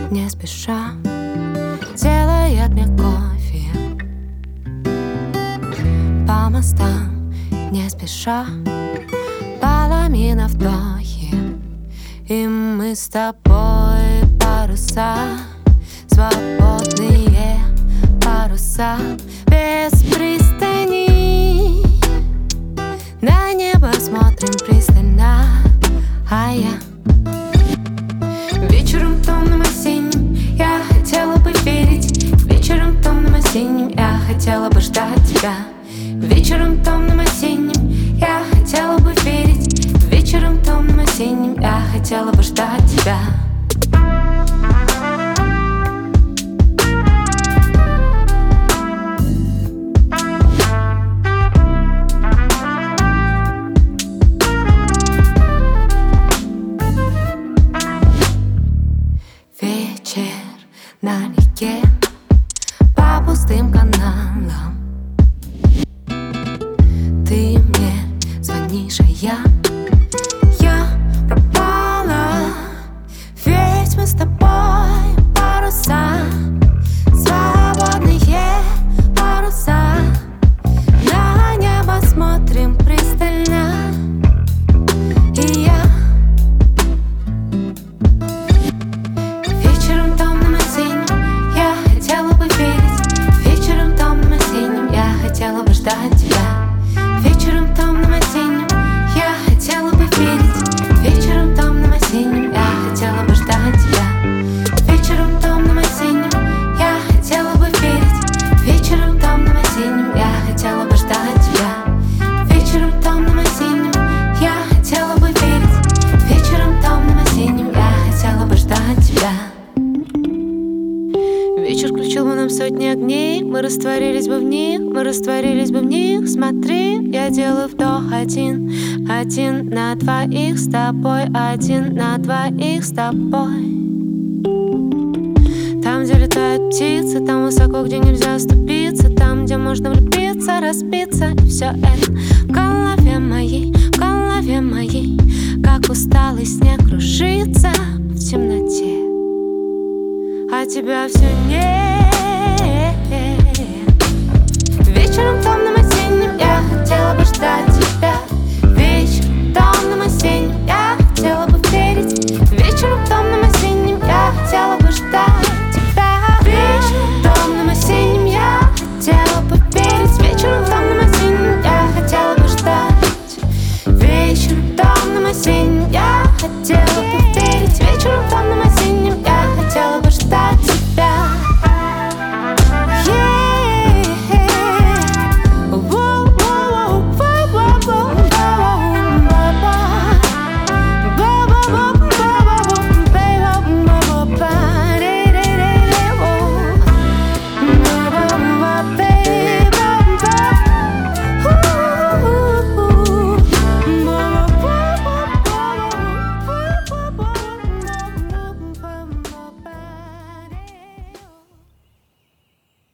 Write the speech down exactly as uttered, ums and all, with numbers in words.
не спеша делает мне кофе по мостам, не спеша, полами на вдохе. И мы с тобой паруса, свободные паруса, без пристани. На небо смотрим пристально, а я вечером томным осенним я хотела бы верить. Вечером томным осенним я хотела бы ждать тебя. Вечером томным осенним я хотела бы верить. Вечером томным осенним я хотела бы ждать тебя. Вечер на реке по пустым каналам. Ты мне звонишь, а я Я пропала. Ведь мы с тобой паруса, свободные паруса. На небо смотрим пристально, и я вечером томным осенним я хотела бы верить. Вечером томным осенним я хотела бы ждать тебя. Вечером томным осенним я хотела бы верить. Вечером томным осенним я хотела бы ждать тебя. Вечером томным осенним я хотела бы верить. Вечером томным осенним я хотела бы ждать тебя. Вечером томным осенним я хотела бы верить. Вечером томным осенним я хотела бы ждать тебя. Вечер включил бы нам сотни огней, мы растворились бы в них, мы растворились бы в них. Смотри, я делаю вдох один, один на двоих с тобой, один на двоих с тобой. Там, где летают птицы, там высоко, где нельзя оступиться, там, где можно влюбиться, разбиться. И все это в голове моей, в голове моей, как усталый снег кружится в темноте, а тебя все нет. Вечером томным осенним я хотела бы ждать тебя. Вечером томным осенним я хотела бы верить. Вечером томным осенним я хотела бы ждать тебя. Вечером томным осенним я хотела бы верить. Вечером томным осенним я хотела бы ждать. Вечером томным осенним я хотела бы верить. Вечером томным